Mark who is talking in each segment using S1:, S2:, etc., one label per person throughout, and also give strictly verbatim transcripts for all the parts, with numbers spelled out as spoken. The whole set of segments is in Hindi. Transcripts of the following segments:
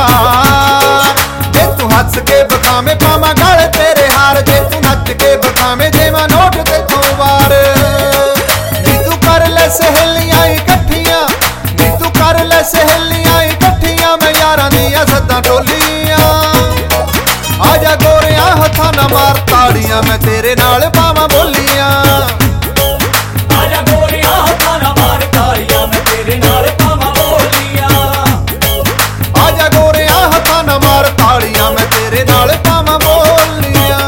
S1: प्यार। जे तू हस के बखावे पावा गल तेरे हार, जे तू नच के बखावे देवा नोट ते तू वार। नी तू कर ले सहेलियां इकट्ठियां, नी तू कर ले सहेलियां इकट्ठियां, मैं यारां दियां सद्दां टोलियां। आजा गोरियां हत्थां ना मार ताड़ियां, मैं तेरे नाल पावां बोलियां।
S2: आजा गोरियां हत्थां ना मार ताड़ियां, मैं तेरे नाल पावां बोलियां।
S1: आजा गोरियां हत्थां ना मार ताड़ियां, मैं तेरे नाल पावां बोलियां।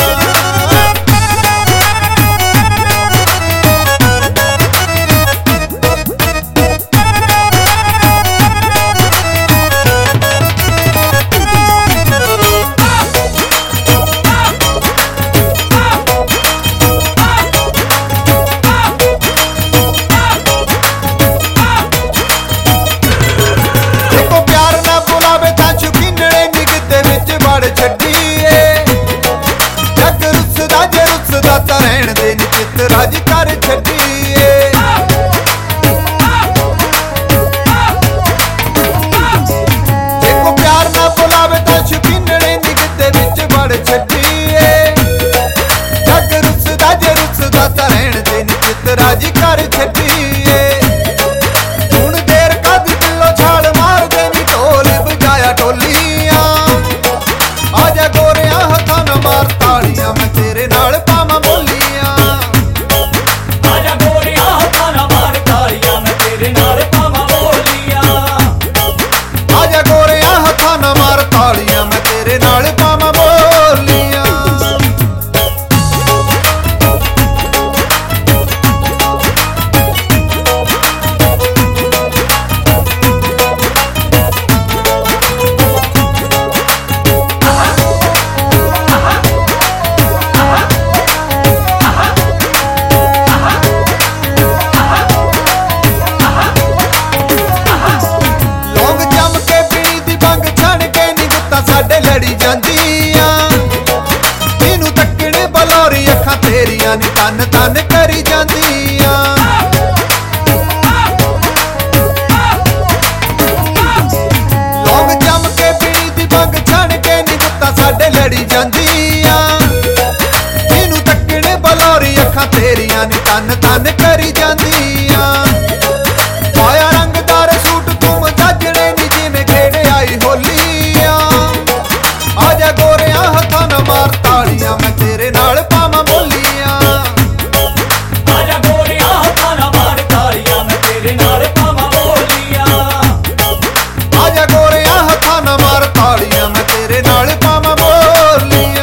S1: जग रुसदा जे रुसदा तां रहण दे नी चित राज कर छड्डीए। जे को प्यार ना बुलावे तां शौकीनड़े नी गिद्दे विच वड़ छड्डीए। जग रुसदा जे रुसदा तां रहण दे नी चित राज कर छड्डीए। हुण देर कद दिलों छाल मार दे नी ढोल बजाया ढोलियां। आजा गोरियां हत्थां ना मार ताड़ियां, मैं तेरे नाल पावां बोलियां।
S2: आजा गोरियां हत्थां ना मार ताड़ियां, मैं तेरे नाल पावां बोलियां।
S1: आजा गोरियां हत्थां ना मार ताड़ियां, मैं तेरे नाल पावां बोलियां। साडे लड़ी जांदियां इनू तकने बलौरी अखां तेरियां नी तन तन करी जांदियां। लोग जम के पीनी दी बंग छण के नी गुत्ता साडे लड़ी जांदियां इनू तकने बलौरी अखां तेरियां नी तन तन करी जांदियां। पाया रंगदार सूट तुम जाजणे नी जिवें खेड़े आई होलियां। आजा गोरियां हत्थां ना मार ताड़ियां, मैं तेरे नाल पावां बोलियां।
S2: आजा गोरियां हत्थां ना मार ताड़ियां, मैं तेरे नाल पावां बोलियां।
S1: आजा गोरियां हत्थां ना मार ताड़ियां, मैं तेरे नाल पावां बोलियां।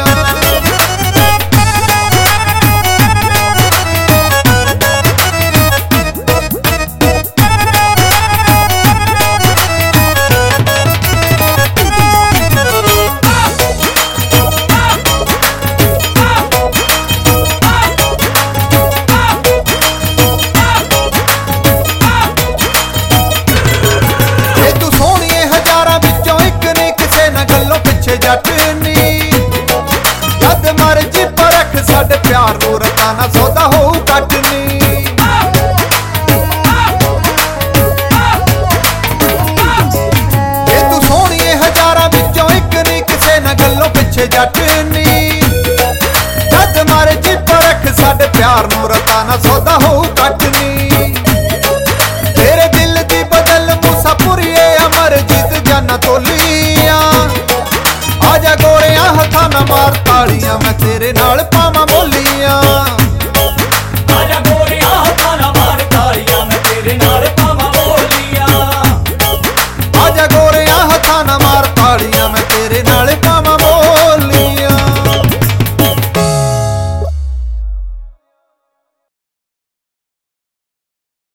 S1: जट नी जद मर्जी परख साडे प्यार नूं रता ना सौदा होऊ कट नी। जे तू सोहणीए हजारां विचों इक नी किसे ना गल्लों पिछे जट नी। जद मर्जी परख साडे प्यार नूं रता ना सौदा होऊ कट नी। तेरे दिल दी बदल मूसापुरीए अमरजीत जाना तोलियां। आजा गोरियां हत्थां ना मार ताड़ियां, मैं तेरे नाल पावां बोलियां।
S2: आजा